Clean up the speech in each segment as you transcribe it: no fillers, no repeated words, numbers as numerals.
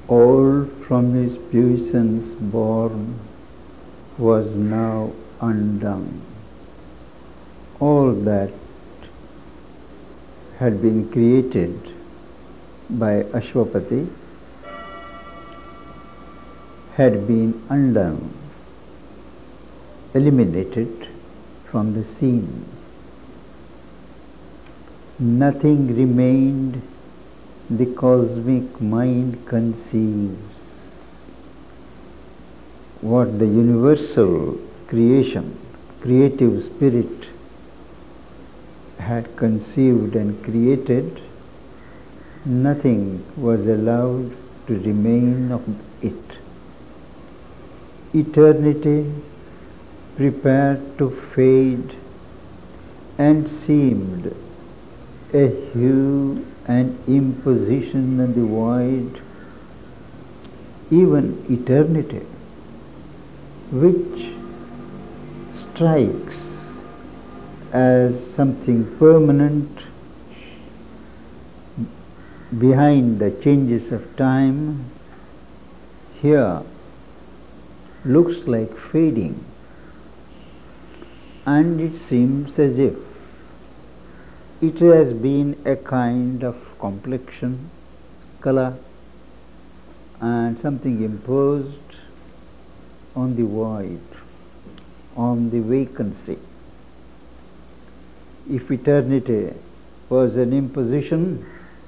All from his puissance born was now undone. All that had been created by Ashwapati had been undone, eliminated from the scene. Nothing remained the cosmic mind conceives. What the universal creation, creative spirit had conceived and created, nothing was allowed to remain of it. Eternity prepared to fade and seemed a hue and imposition on the void. Even eternity, which strikes as something permanent behind the changes of time, here looks like fading, and it seems as if it has been a kind of complexion, color, and something imposed on the void, on the vacancy. If eternity was an imposition,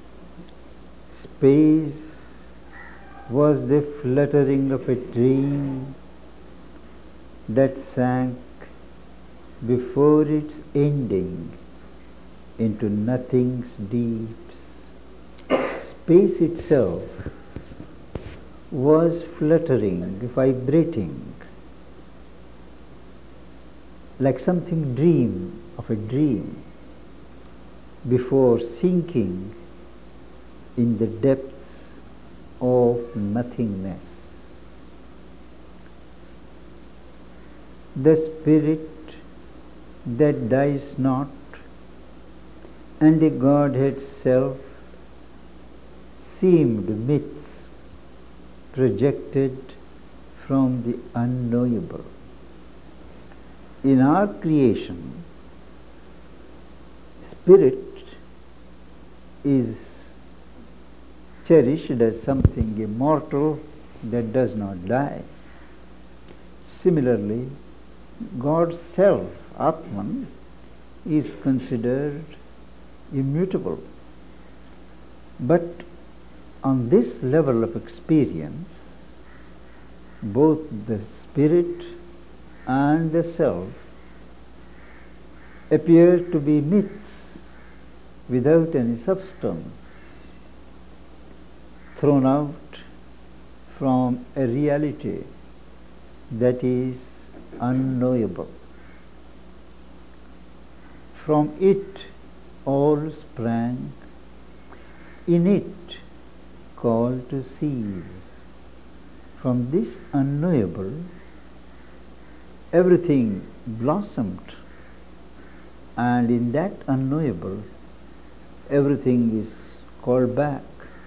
space was the fluttering of a dream that sank before its ending into nothing's deeps. Space itself was fluttering, vibrating, like something of a dream, before sinking in the depths of nothingness. The spirit that dies not, and the Godhead self seemed myths projected from the unknowable. In our creation, spirit is cherished as something immortal that does not die. Similarly, God's self, Atman, is considered immutable. But on this level of experience, both the spirit and the self appear to be myths without any substance, thrown out from a reality that is unknowable. From it all sprang, in it call to cease. From this unknowable, everything blossomed, and in that unknowable, everything is called back.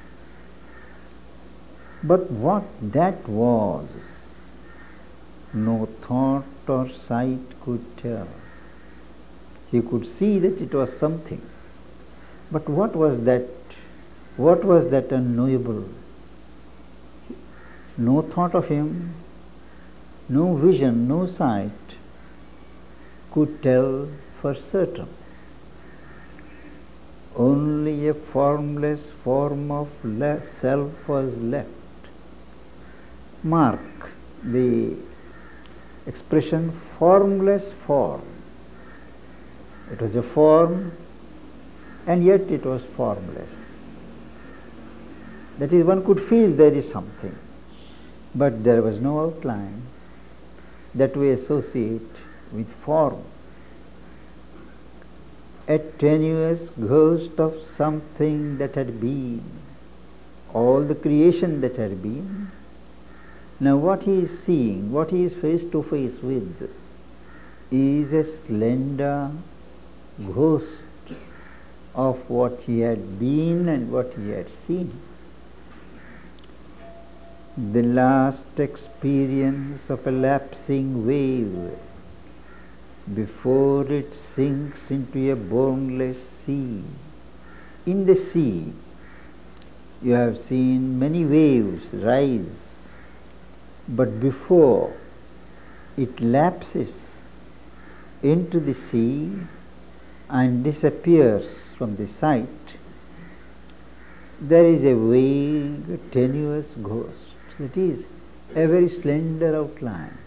But what that was, no thought or sight could tell. He could see that it was something. But what was that? What was that unknowable? No thought of him, no vision, no sight could tell for certain. Only a formless form of self was left. Mark the expression formless form. It was a form, and yet it was formless. That is, one could feel there is something, but there was no outline that we associate with form. A tenuous ghost of something that had been, all the creation that had been. Now what he is seeing, what he is face to face with, is a slender ghost of what he had been and what he had seen. the last experience of a lapsing wave before it sinks into a boundless sea. In the sea, you have seen many waves rise, but before it lapses into the sea and disappears from the sight, there is a vague, tenuous ghost. That is a very slender outline,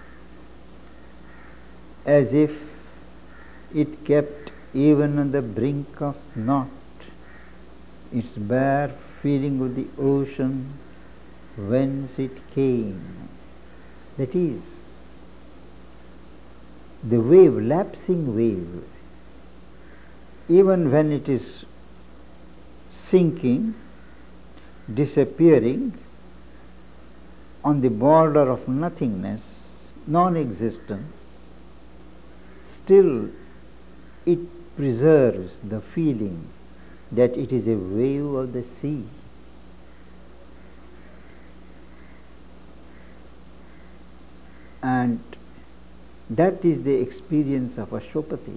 as if it kept even on the brink of naught its bare feeling of the ocean whence it came. That is, the wave, lapsing wave, even when it is sinking, disappearing on the border of nothingness, non-existence, still it preserves the feeling that it is a wave of the sea. And that is the experience of Ashwapati.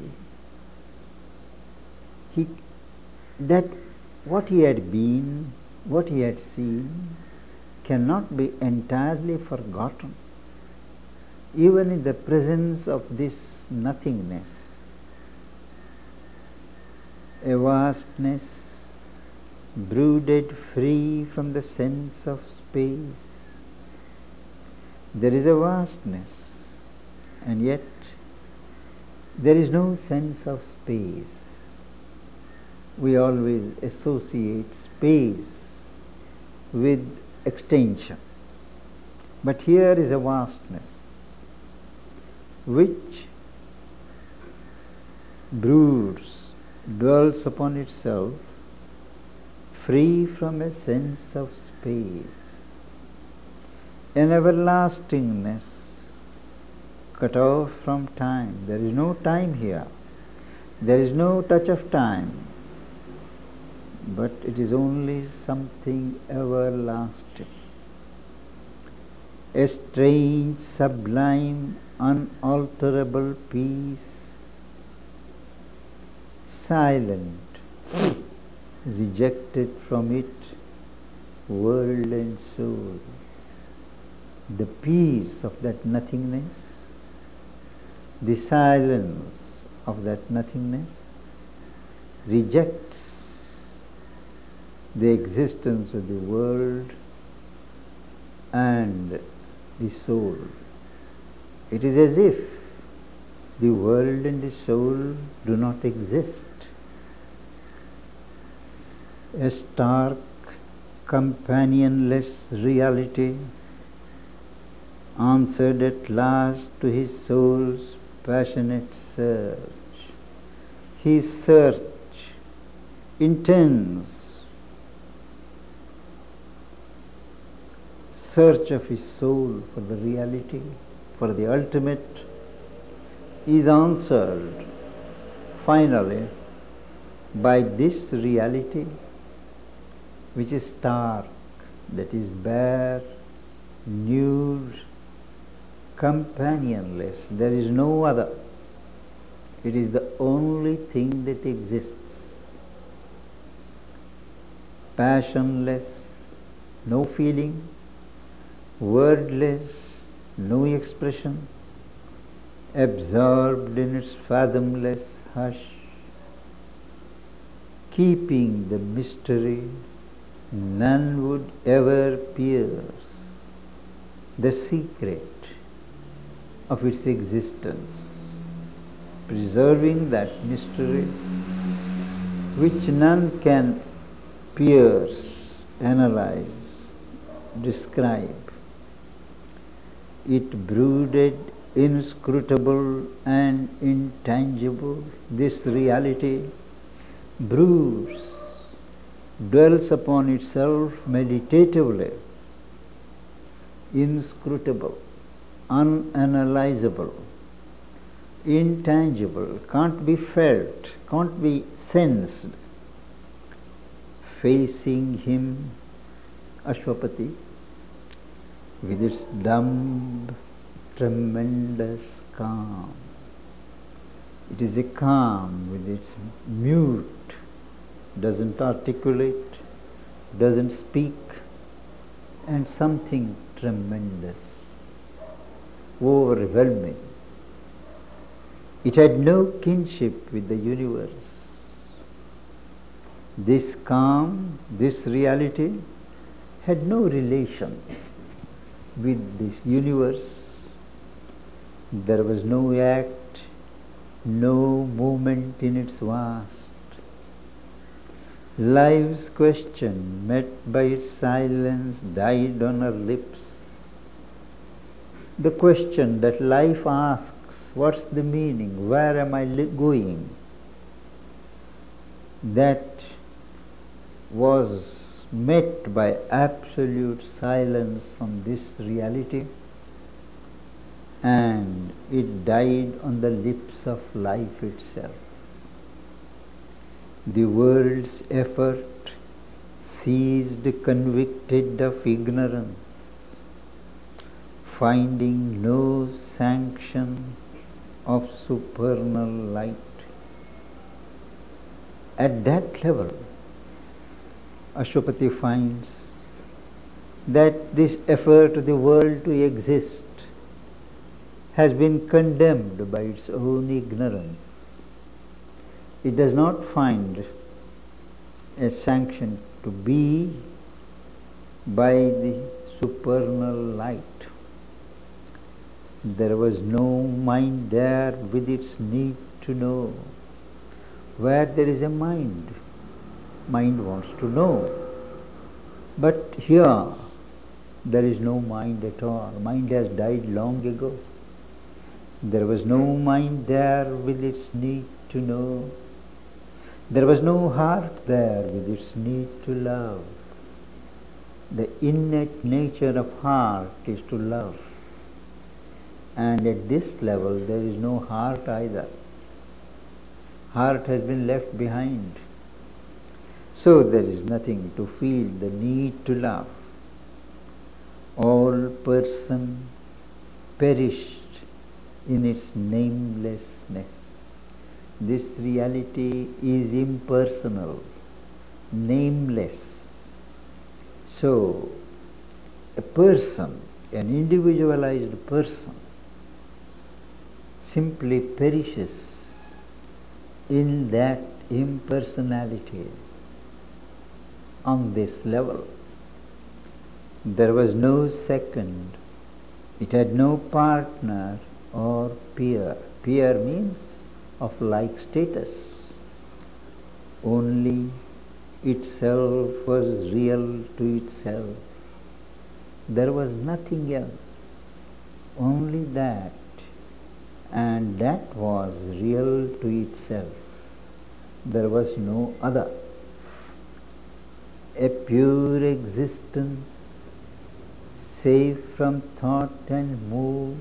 That what he had been, what he had seen, cannot be entirely forgotten, even in the presence of this nothingness. A vastness brooded free from the sense of space. There is a vastness, and yet there is no sense of space. We always associate space with extension, but here is a vastness which broods, dwells upon itself, free from a sense of space, an everlastingness cut off from time. There is no time here, there is no touch of time, but it is only something everlasting, a strange, sublime, unalterable peace, silent, rejected from it world and soul. The peace of that nothingness, the silence of that nothingness rejects the existence of the world and the soul. It is as if the world and the soul do not exist. A stark, companionless reality answered at last to his soul's passionate search. His search, intense search of his soul for the reality, for the ultimate, is answered finally by this reality which is stark, that is bare, nude, companionless. There is no other. It is the only thing that exists. Passionless, no feeling, wordless, no expression, absorbed in its fathomless hush, keeping the mystery none would ever pierce, the secret of its existence, preserving that mystery which none can pierce, analyze, describe. It brooded inscrutable and intangible. This reality broods, dwells upon itself meditatively, inscrutable, unanalyzable, intangible, can't be felt, can't be sensed. Facing him, Ashwapati, with its dumb, tremendous calm. It is a calm with its mute, doesn't articulate, doesn't speak, and something tremendous, overwhelming. It had no kinship with the universe. This calm, this reality had no relation with this universe. There was no act, no movement in its vast. Life's question, met by its silence, died on her lips. The question that life asks, what's the meaning? Where am I going? That was met by absolute silence from this reality, and it died on the lips of life itself. The world's effort ceased, convicted of ignorance, finding no sanction of supernal light. At that level, Ashwapati finds that this effort of the world to exist has been condemned by its own ignorance. It does not find a sanction to be by the supernal light. There was no mind there with its need to know. Where there is a mind, mind wants to know. But here, there is no mind at all. Mind has died long ago. There was no mind there with its need to know. There was no heart there with its need to love. The innate nature of heart is to love. And at this level, there is no heart either. Heart has been left behind. So there is nothing to feel the need to love. All person perished in its namelessness. This reality is impersonal, nameless. So, a person, an individualized person, simply perishes in that impersonality on this level. There was no second, it had no partner or peer. Peer means of like status. Only itself was real to itself. There was nothing else, only that, and that was real to itself. There was no other. A pure existence, safe from thought and mood,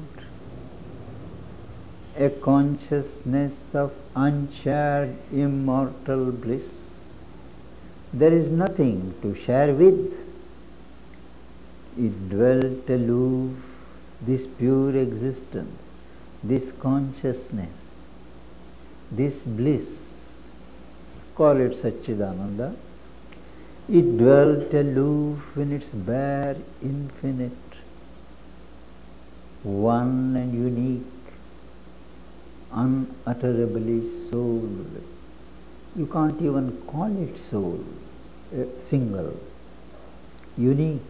a consciousness of unshared immortal bliss. There is nothing to share with. It dwelt aloof, this pure existence, this consciousness, this bliss. Call it Satchidananda. It dwelt aloof in its bare infinite, one and unique, unutterably soul. You can't even call it soul, single, unique,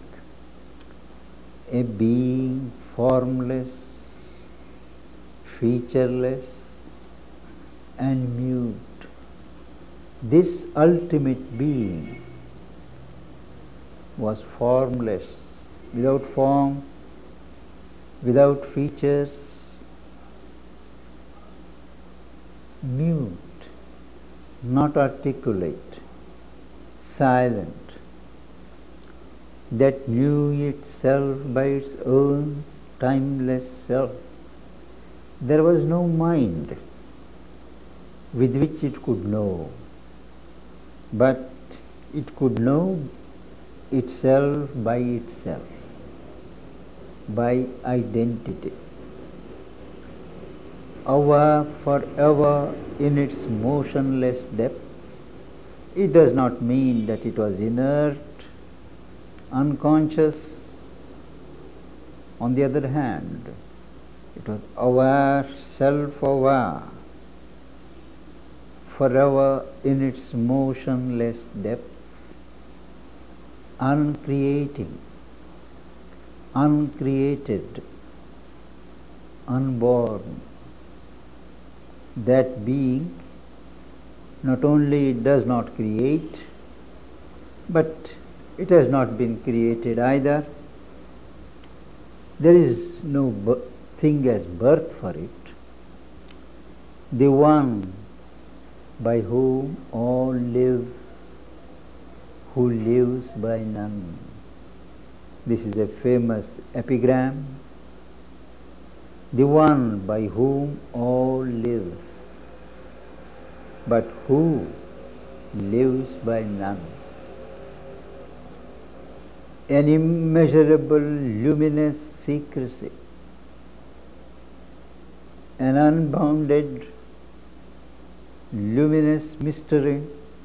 a being formless, featureless, and mute. This ultimate being was formless, without form, without features, mute, not articulate, silent, that knew itself by its own timeless self. There was no mind with which it could know, but it could know itself by itself. by identity. Aware forever in its motionless depths. It does not mean that it was inert, unconscious. On the other hand, it was aware, self-aware, forever in its motionless depths, uncreating, uncreated, unborn. That being not only does not create, but it has not been created either. There is no thing as birth for it. The one by whom all live, who lives by none. This is a famous epigram. The one by whom all live, but who lives by none. An immeasurable luminous secrecy, an unbounded luminous mystery,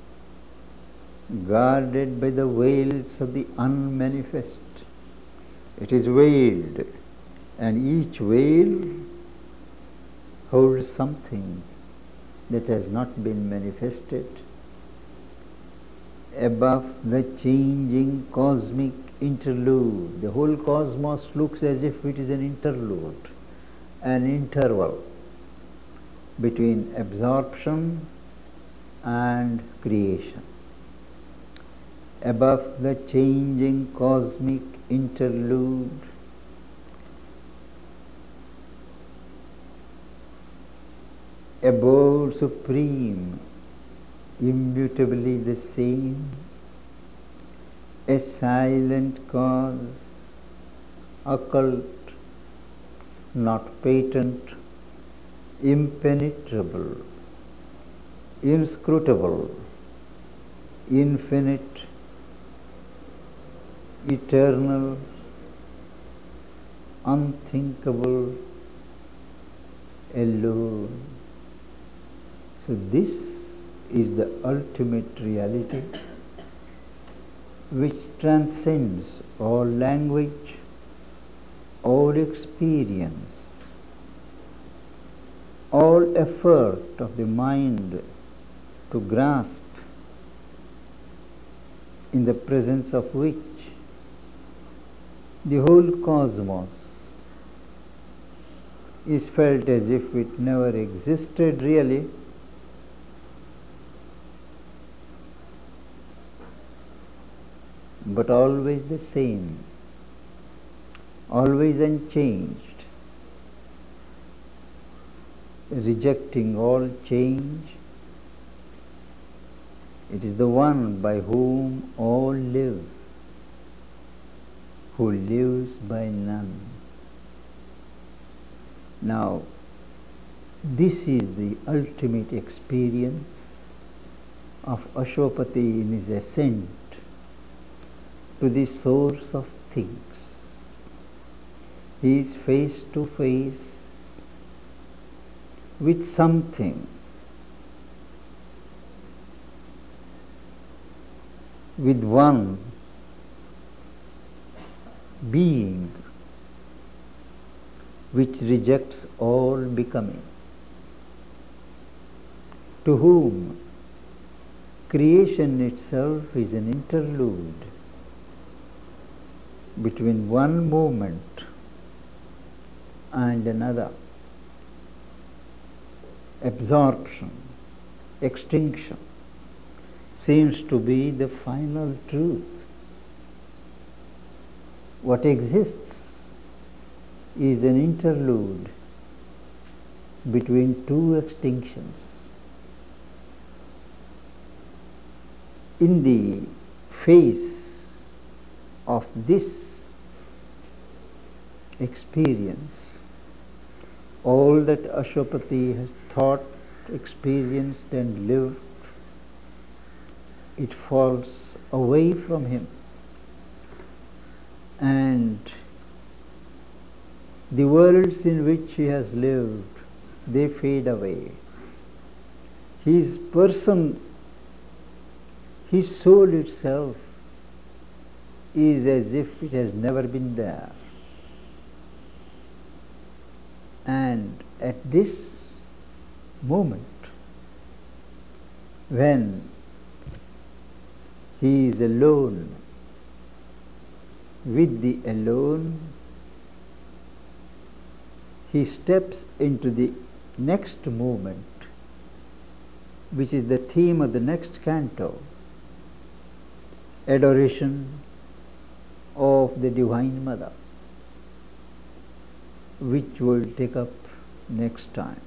guarded by the veils of the unmanifest. It is veiled, and each veil holds something that has not been manifested. Above the changing cosmic interlude, the whole cosmos looks as if it is an interlude, an interval between absorption and creation. Above the changing cosmic interlude, abode supreme, immutably the same, a silent cause, occult, not patent, impenetrable, inscrutable, infinite, eternal, unthinkable, alone. So this is the ultimate reality which transcends all language, all experience, all effort of the mind to grasp, in the presence of which the whole cosmos is felt as if it never existed really, but always the same, always unchanged, rejecting all change. It is the one by whom all live, who lives by none. Now, this is the ultimate experience of Ashwapati in his ascent to the source of things. He is face to face with something, with one being which rejects all becoming, to whom creation itself is an interlude between one moment and another. Absorption, extinction seems to be the final truth. What exists is an interlude between two extinctions. In the face of this experience, all that Ashwapati has thought, experienced and lived, it falls away from him, and The worlds in which he has lived, they fade away. His person, his soul itself is as if it has never been there. And at this moment, when he is alone with the alone, he steps into the next movement, which is the theme of the next canto, adoration of the Divine Mother, which we'll take up next time.